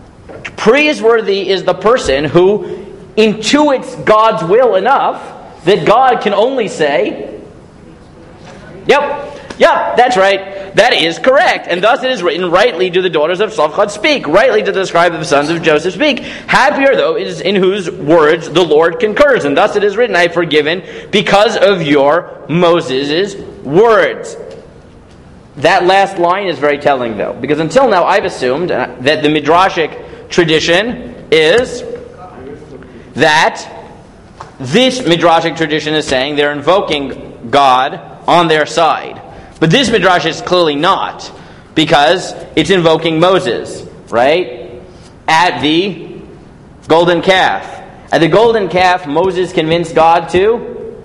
Praiseworthy is the person who intuits God's will enough that God can only say, yep, that's right. That is correct. And thus it is written, rightly do the daughters of Tzlafchad speak. Rightly do the scribe of the sons of Joseph speak. Happy are those in whose words the Lord concurs. And thus it is written, I have forgiven because of your Moses' words. That last line is very telling, though. Because until now I've assumed that the Midrashic tradition is that this Midrashic tradition is saying they're invoking God on their side. But this Midrash is clearly not, because it's invoking Moses, right? At the golden calf. At the golden calf, Moses convinced God to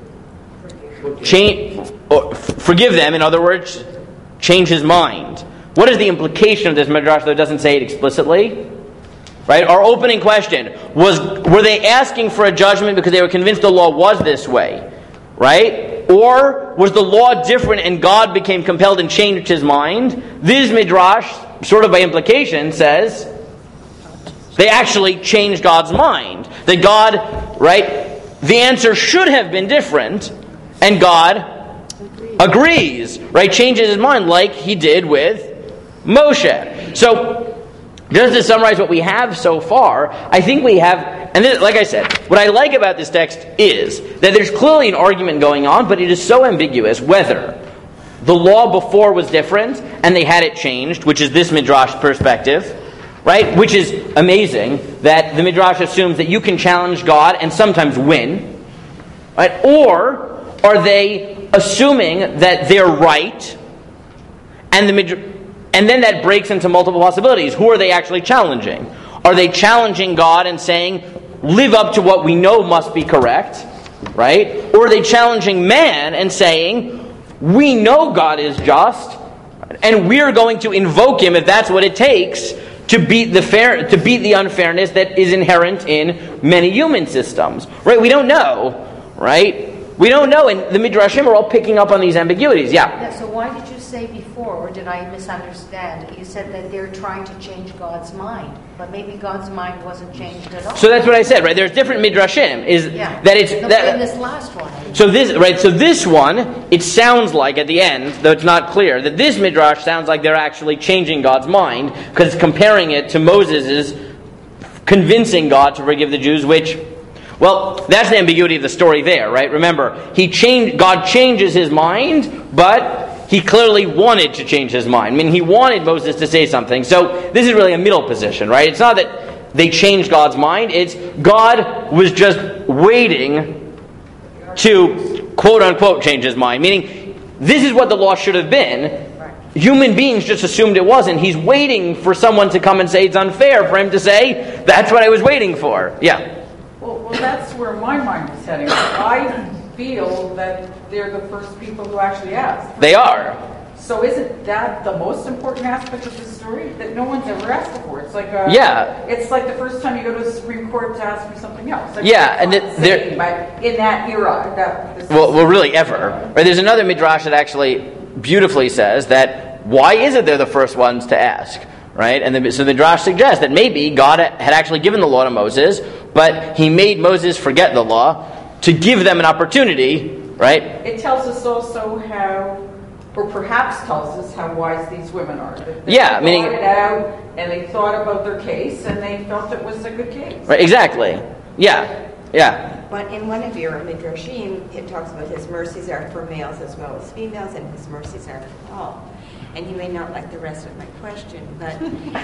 forgive them, in other words, change his mind. What is the implication of this Midrash, though it doesn't say it explicitly? Right? Our opening question was, were they asking for a judgment because they were convinced the law was this way? Right? Or was the law different and God became compelled and changed his mind? This Midrash, sort of by implication, says they actually changed God's mind. That God, right, the answer should have been different, and God agrees, right, changes his mind like he did with Moshe. So, just to summarize what we have so far, I think we have, and this, like I said, what I like about this text is that there's clearly an argument going on, but it is so ambiguous whether the law before was different and they had it changed, which is this Midrash perspective, right? Which is amazing that the Midrash assumes that you can challenge God and sometimes win, right? Or are they assuming that they're right and then that breaks into multiple possibilities. Who are they actually challenging? Are they challenging God and saying, live up to what we know must be correct, right? Or are they challenging man and saying, we know God is just, and we're going to invoke him if that's what it takes to beat the unfairness that is inherent in many human systems, right? We don't know, right? We don't know, and the Midrashim are all picking up on these ambiguities. Yeah. So why did you say before, or did I misunderstand? You said that they're trying to change God's mind, but maybe God's mind wasn't changed at all. So that's what I said, right? There's different Midrashim. That it's in this last one. So this one, it sounds like at the end, though it's not clear, that this Midrash sounds like they're actually changing God's mind because it's comparing it to Moses' convincing God to forgive the Jews, which, well, that's the ambiguity of the story there, right? Remember, God changes his mind, but he clearly wanted to change his mind. I mean, he wanted Moses to say something. So this is really a middle position, right? It's not that they changed God's mind. It's God was just waiting to, quote-unquote, change his mind. Meaning, this is what the law should have been. Human beings just assumed it wasn't. He's waiting for someone to come and say it's unfair for him to say, that's what I was waiting for. Yeah. Well, that's where my mind is heading. I feel that they're the first people who actually asked. They are. So isn't that the most important aspect of the story? That no one's ever asked before. It's like it's like the first time you go to the Supreme Court to ask for something else. Like and in that era. Well, really ever. Right? There's another Midrash that actually beautifully says that why is it they're the first ones to ask? Right? And so the Midrash suggests that maybe God had actually given the law to Moses, but he made Moses forget the law to give them an opportunity, right? It tells us also how, or perhaps tells us how wise these women are. They meaning thought it out, and they thought about their case, and they felt it was a good case. Right, exactly. Yeah. But in one of your Midrashim, it talks about his mercies are for males as well as females, and his mercies are for all. And you may not like the rest of my question, but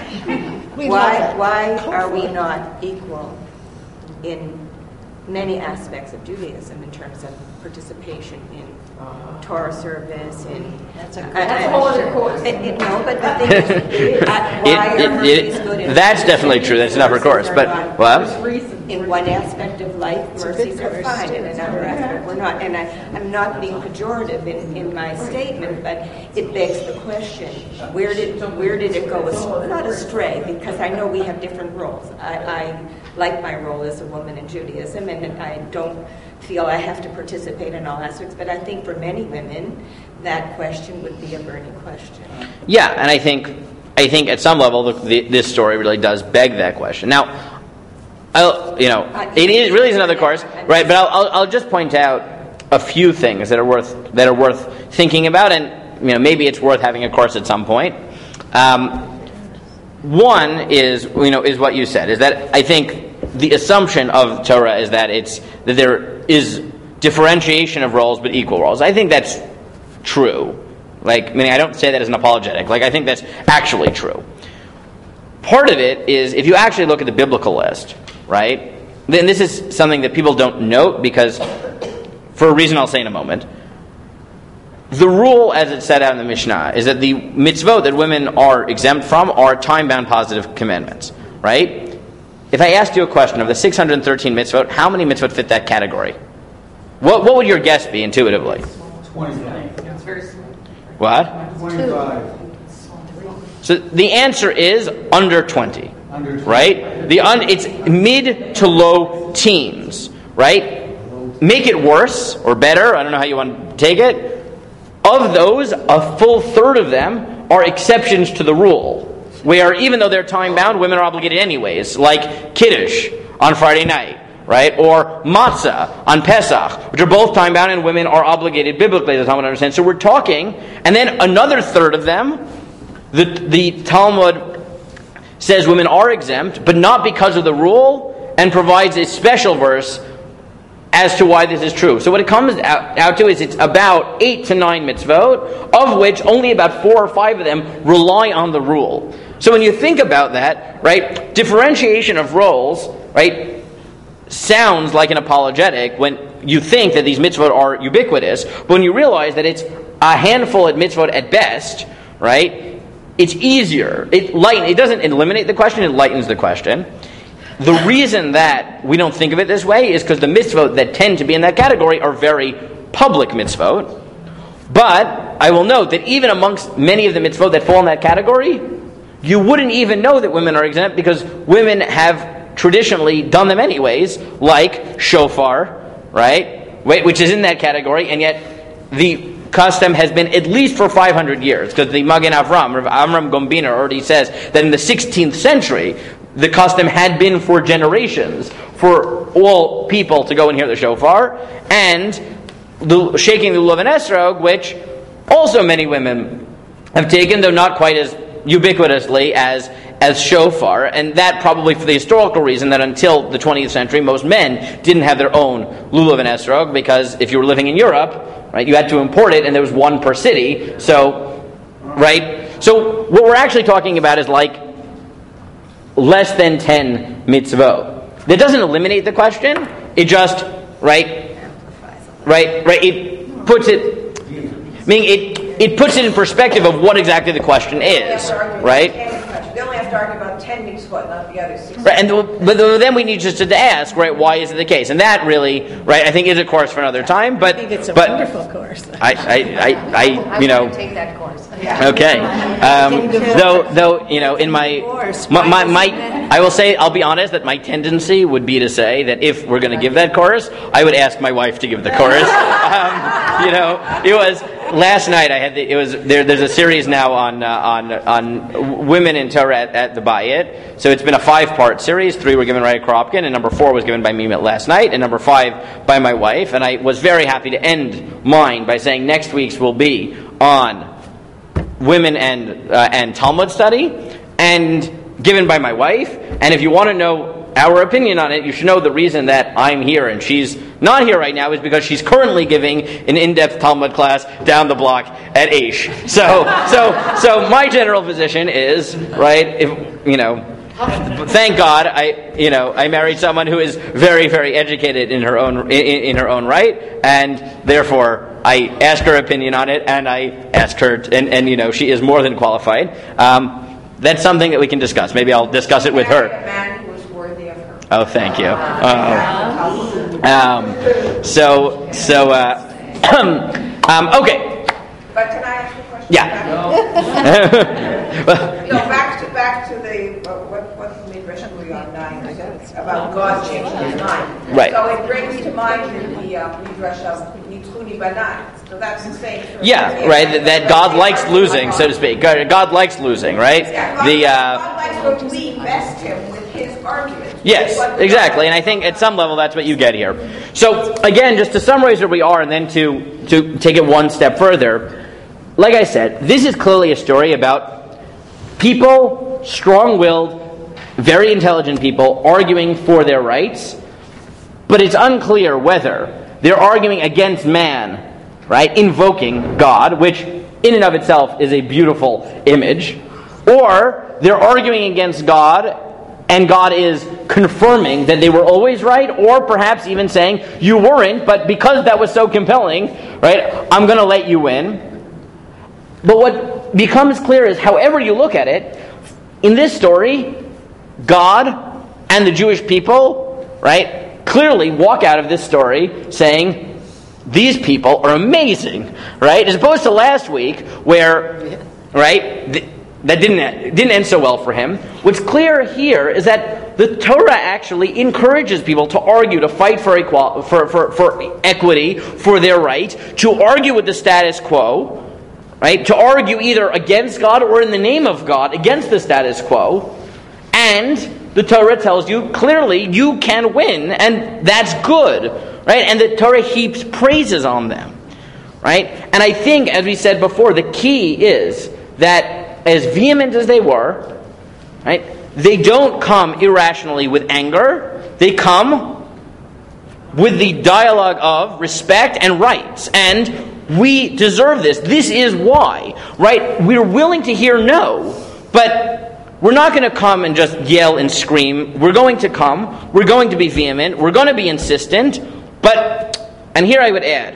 why are we not equal in many aspects of Judaism in terms of participation in Torah service and that's a whole other course. No, but the thing is, why are mercies good? That's definitely true. That's another course. But what? In one aspect of life, mercies are fine. In another aspect, we're not. And I'm not being pejorative in my statement, but it begs the question: where did it go? Not astray, because I know we have different roles. I like my role as a woman in Judaism, and I don't feel I have to participate in all aspects. But I think for many women, that question would be a burning question. Yeah, and I think I think at some level this story really does beg that question. Now, it really is another course, right? But I'll just point out a few things that are worth thinking about, and maybe it's worth having a course at some point. One is what you said, is that I think the assumption of Torah is that there is differentiation of roles but equal roles. I think that's true. I don't say that as an apologetic. I think that's actually true. Part of it is, if you actually look at the biblical list, right? Then this is something that people don't note because, for a reason I'll say in a moment, the rule as it's set out in the Mishnah is that the mitzvot that women are exempt from are time-bound positive commandments, right? If I asked you a question of the 613 mitzvot, how many mitzvot fit that category? What would your guess be intuitively? 25. It's very small. What? 25. So the answer is under 20. Under 20. Right? It's mid to low teens, right? Make it worse or better, I don't know how you want to take it. Of those, a full third of them are exceptions to the rule, where even though they're time-bound, women are obligated anyways, like Kiddush on Friday night, right? Or Matzah on Pesach, which are both time-bound and women are obligated biblically, as the Talmud understands. So we're talking, and then another third of them, the Talmud says women are exempt, but not because of the rule, and provides a special verse as to why this is true. So what it comes out to is it's about 8 to 9 mitzvot, of which only about 4 or 5 of them rely on the rule. So when you think about that, right, differentiation of roles, right, sounds like an apologetic when you think that these mitzvot are ubiquitous, but when you realize that it's a handful at mitzvot at best, right, it's easier. It doesn't eliminate the question, it lightens the question. The reason that we don't think of it this way is because the mitzvot that tend to be in that category are very public mitzvot. But I will note that even amongst many of the mitzvot that fall in that category, you wouldn't even know that women are exempt because women have traditionally done them anyways, like shofar, right? Which is in that category, and yet the custom has been at least for 500 years, because the Magen Avram, Rav Amram Gombiner, already says that in the 16th century, the custom had been for generations for all people to go and hear the shofar, and shaking the lulav and esrog, which also many women have taken, though not quite as ubiquitously as shofar, and that probably for the historical reason that until the 20th century, most men didn't have their own lulav and esrog, because if you were living in Europe, right, you had to import it, and there was one per city. So, right? So what we're actually talking about is like less than 10 mitzvot. That doesn't eliminate the question. It just, right, it puts it, it puts it in perspective of what exactly the question is, right? They only have to argue about 10 mitzvot, not the other 6. Right, but then we need just to ask, right, why is it the case? And that really, right, I think is a course for another time. But I think it's a wonderful course. I want to take that course. Okay. Though in my I will say, I'll be honest, that my tendency would be to say that if we're going to give that course, I would ask my wife to give the course. It was last night. There's a series now on women in Torah at the Bayit. So it's been a 5-part series. 3 were given by Kropkin, and number 4 was given by me last night, and number 5 by my wife. And I was very happy to end mine by saying next week's will be on women and Talmud study, and given by my wife. And if you want to know our opinion on it, you should know the reason that I'm here and she's not here right now is because she's currently giving an in-depth Talmud class down the block at Aish. So my general position is, right, thank God I married someone who is very, very educated in her own right, and therefore I ask her opinion on it, and I ask her, and she is more than qualified. That's something that we can discuss. Maybe I'll discuss it with her. A man who was worthy of her. Oh, thank you. Okay. But can I ask you a question? Yeah. Back to the what midrash were we on 9 about God changing his mind. Right. So it brings to mind the midrash of Nitzchuni Banai. So that's the same. Yeah, right. That God likes losing, so to speak. God likes losing, right? God likes when we vest him with his argument. Yes, exactly. And I think at some level that's what you get here. So again, just to summarize where we are, and then to take it one step further. Like I said, this is clearly a story about people, strong-willed, very intelligent people, arguing for their rights. But it's unclear whether they're arguing against man, right, invoking God, which in and of itself is a beautiful image, or they're arguing against God, and God is confirming that they were always right, or perhaps even saying, you weren't, but because that was so compelling, right, I'm going to let you win. But what becomes clear is, however you look at it, in this story, God and the Jewish people, right, clearly walk out of this story saying, these people are amazing, right? As opposed to last week, where, right, that didn't end so well for him. What's clear here is that the Torah actually encourages people to argue, to fight for equity, for their right, to argue with the status quo, right? To argue either against God or in the name of God against the status quo. And the Torah tells you clearly you can win, and that's good, right? And the Torah heaps praises on them, right? And I think, as we said before, the key is that as vehement as they were, right, they don't come irrationally with anger. They come with the dialogue of respect and rights. And we deserve this. This is why, right? We're willing to hear no, but we're not going to come and just yell and scream. We're going to come. We're going to be vehement. We're going to be insistent. But, and here I would add,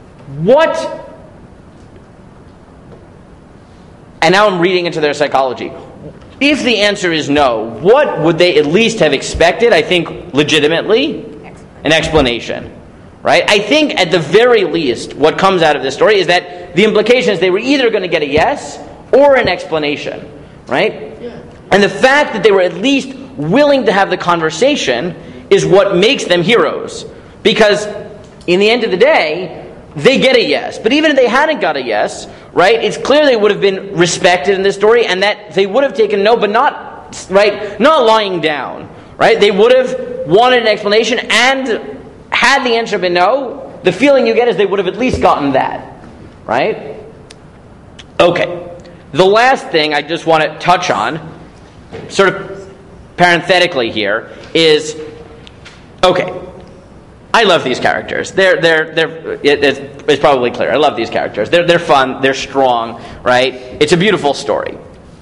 and now I'm reading into their psychology. If the answer is no, what would they at least have expected? I think legitimately, an explanation. Right? I think at the very least, what comes out of this story is that the implication is they were either going to get a yes or an explanation. Right? Yeah. And the fact that they were at least willing to have the conversation is what makes them heroes. Because in the end of the day, they get a yes. But even if they hadn't got a yes, right, it's clear they would have been respected in this story, and that they would have taken no, but not, right, not lying down. Right? They would have wanted an explanation, and had the answer been no, the feeling you get is they would have at least gotten that. Right? Okay. The last thing I just want to touch on, sort of parenthetically here, is, okay, I love these characters. It's probably clear. I love these characters. They're fun. They're strong. Right? It's a beautiful story.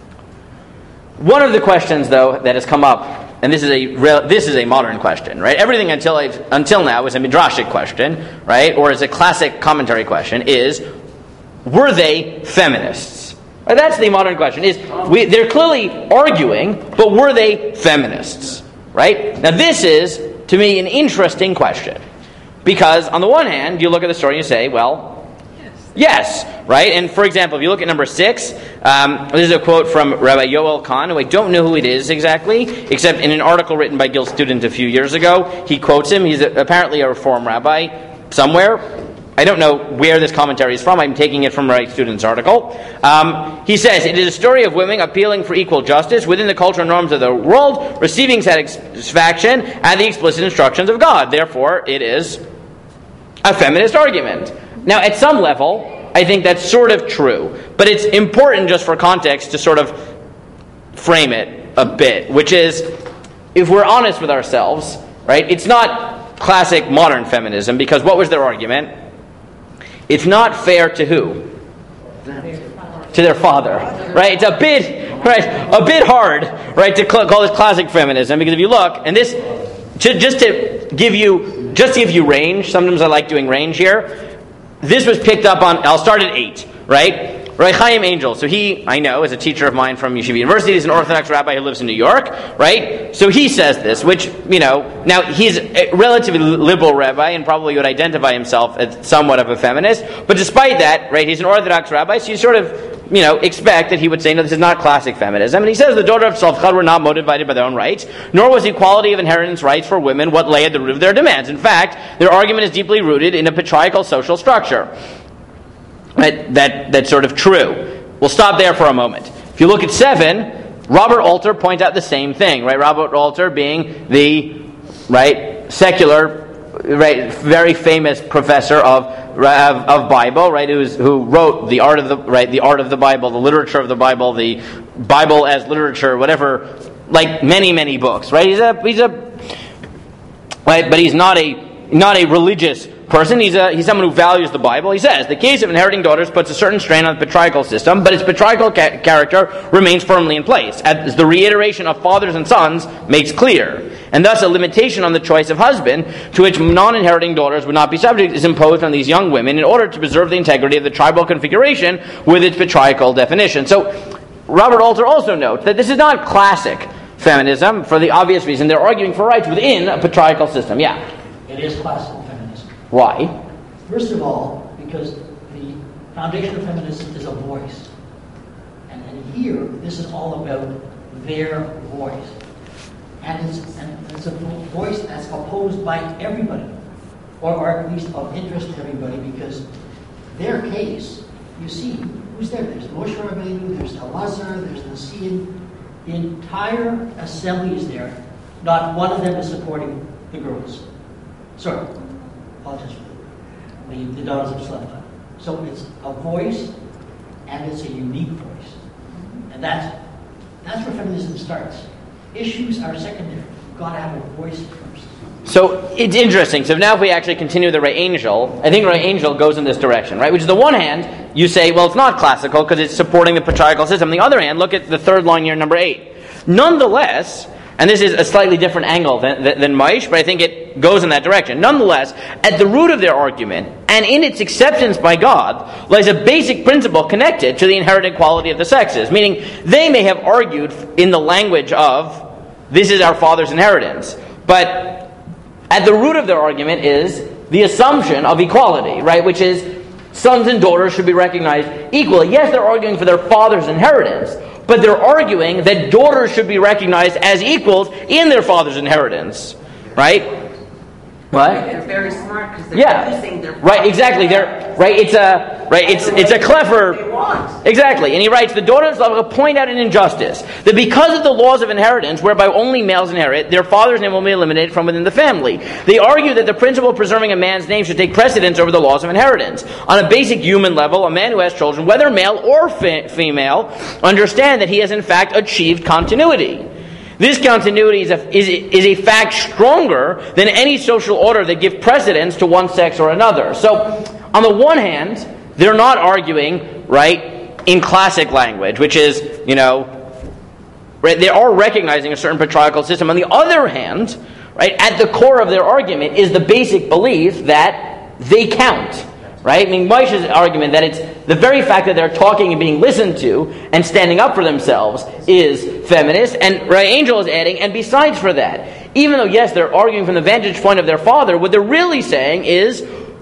One of the questions, though, that has come up, and this is a modern question, right? Everything until now is a midrashic question, right, or is a classic commentary question. Is, were they feminists? Right, that's the modern question. They're clearly arguing, but were they feminists? Right? Now this is, to me, an interesting question. Because on the one hand, you look at the story and you say, well, yes, right? And for example, if you look at number 6, this is a quote from Rabbi Yoel Kahn, who I don't know who it is exactly, except in an article written by Gil Student a few years ago, he quotes him. He's apparently a Reform rabbi somewhere. I don't know where this commentary is from. I'm taking it from Rabbi Student's article. He says, it is a story of women appealing for equal justice within the cultural norms of the world, receiving satisfaction at the explicit instructions of God. Therefore, it is a feminist argument. Now, at some level, I think that's sort of true. But it's important just for context to sort of frame it a bit, which is, if we're honest with ourselves, right, it's not classic modern feminism, because what was their argument? It's not fair to who? To their father, right? It's a bit hard, right, to call this classic feminism, because if you look, and this, just to give you range, sometimes I like doing range here. This was picked up on, I'll start at 8, right? Rabbi Chaim Angel, so he, I know, is a teacher of mine from Yeshiva University. He's an Orthodox rabbi who lives in New York, right? So he says this, which, now he's a relatively liberal rabbi and probably would identify himself as somewhat of a feminist. But despite that, right, he's an Orthodox rabbi, so you sort of, expect that he would say, no, this is not classic feminism. And he says the daughter of Tzlafchad were not motivated by their own rights, nor was equality of inheritance rights for women what lay at the root of their demands. In fact, their argument is deeply rooted in a patriarchal social structure. Right? That's sort of true. We'll stop there for a moment. If you look at 7, Robert Alter points out the same thing. Right? Robert Alter being the secular, very famous professor of Bible, right? Who wrote the art of the Bible, the literature of the Bible as literature, whatever, like many books, right? But he's not a religious person. He's someone who values the Bible. He says the case of inheriting daughters puts a certain strain on the patriarchal system, but its patriarchal character remains firmly in place, as the reiteration of fathers and sons makes clear. And thus a limitation on the choice of husband, to which non-inheriting daughters would not be subject, is imposed on these young women in order to preserve the integrity of the tribal configuration with its patriarchal definition. So Robert Alter also notes that this is not classic feminism for the obvious reason they're arguing for rights within a patriarchal system. Yeah? It is classical feminism. Why? First of all, because the foundation of feminism is a voice. And here, this is all about their voice. And it's a voice that's opposed by everybody, or at least of interest to everybody, because their case, you see, who's there? There's Moshe Rabbeinu, there's Elazar, there's Nasiim. The entire assembly is there. Not one of them is supporting the girls. Sorry, apologize for the daughters of Slepha. So it's a voice, and it's a unique voice. And that's where feminism starts. Issues are secondary. You've got to have a voice first. So it's interesting. So now if we actually continue the Ray Angel, I think Ray Angel goes in this direction, right? Which is, the one hand, you say, well, it's not classical because it's supporting the patriarchal system. On the other hand, look at the third line here, number 8. Nonetheless, and this is a slightly different angle than Maish, but I think it goes in that direction. Nonetheless, at the root of their argument, and in its acceptance by God, lies a basic principle connected to the inherent equality of the sexes. Meaning, they may have argued in the language of, this is our father's inheritance. But at the root of their argument is the assumption of equality, right? Which is, sons and daughters should be recognized equally. Yes, they're arguing for their father's inheritance, but they're arguing that daughters should be recognized as equals in their father's inheritance, right? What? They're very smart because they're using their right, exactly. It's a clever. Exactly. And he writes, the daughters of point out an injustice, that because of the laws of inheritance, whereby only males inherit, their father's name will be eliminated from within the family. They argue that the principle of preserving a man's name should take precedence over the laws of inheritance. On a basic human level, a man who has children, whether male or female, understand that he has in fact achieved continuity. This continuity is a fact stronger than any social order that gives precedence to one sex or another. So, on the one hand, they're not arguing, right, in classic language, which is, right, they are recognizing a certain patriarchal system. On the other hand, right, at the core of their argument is the basic belief that they count. Right? I mean, Moishe's argument that it's the very fact that they're talking and being listened to and standing up for themselves is feminist. And Ray Angel is adding, and besides for that, even though, yes, they're arguing from the vantage point of their father, what they're really saying is,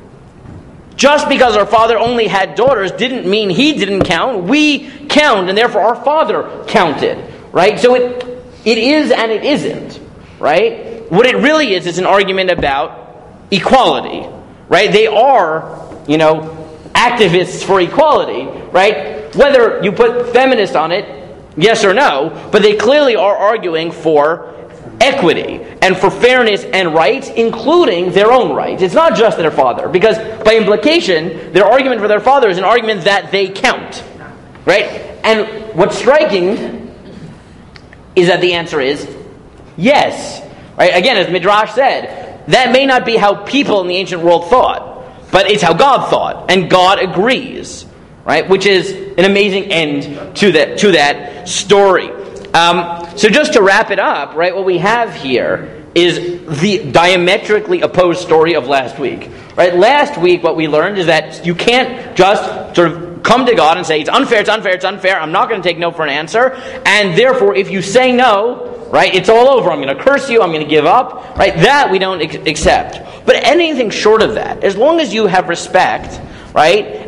just because our father only had daughters didn't mean he didn't count. We count, and therefore our father counted. Right? So it is and it isn't. Right? What it really is an argument about equality. Right? They are, activists for equality, right? Whether you put feminist on it, yes or no, but they clearly are arguing for equity and for fairness and rights, including their own rights. It's not just their father, because by implication, their argument for their father is an argument that they count, right? And what's striking is that the answer is yes, right? Again, as Midrash said, that may not be how people in the ancient world thought, but it's how God thought, and God agrees, right? Which is an amazing end to that story. So just to wrap it up, right? What we have here is the diametrically opposed story of last week, right? Last week, what we learned is that you can't just sort of come to God and say, it's unfair, it's unfair, it's unfair, I'm not going to take no for an answer, and therefore, if you say no, right, it's all over, I'm going to curse you, I'm going to give up, right? That we don't accept. But anything short of that, as long as you have respect, right,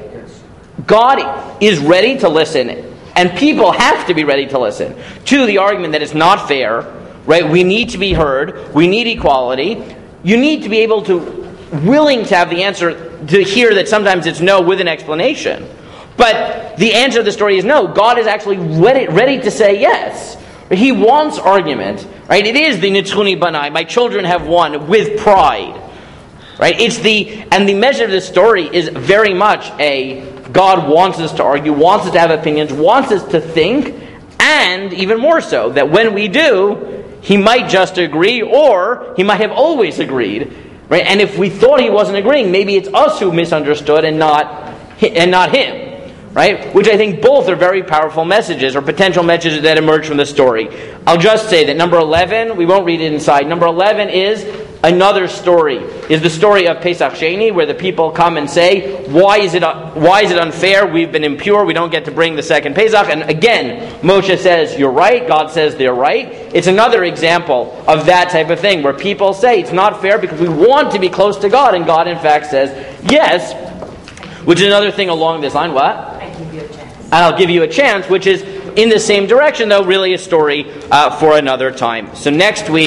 God is ready to listen, and people have to be ready to listen to the argument that it's not fair, right? We need to be heard, we need equality, you need to be able to willing to have the answer, to hear that sometimes it's no with an explanation. But the answer to the story is no. God is actually ready to say yes. He wants argument. Right? It is the Nitzchuni Banai, my children have won, with pride. Right? And the measure of this story is very much God wants us to argue, wants us to have opinions, wants us to think, and even more so, that when we do, He might just agree, or He might have always agreed. Right? And if we thought He wasn't agreeing, maybe it's us who misunderstood and not Him. Right? Which I think both are very powerful messages, or potential messages that emerge from the story. I'll just say that number 11, we won't read it inside, number 11 is another story. Is the story of Pesach Sheni, where the people come and say, why is it unfair? We've been impure, we don't get to bring the second Pesach. And again, Moshe says, you're right, God says they're right. It's another example of that type of thing, where people say it's not fair because we want to be close to God, and God in fact says, yes. Which is another thing along this line, what? I'll give you a chance, which is in the same direction, though really a story for another time. So next week,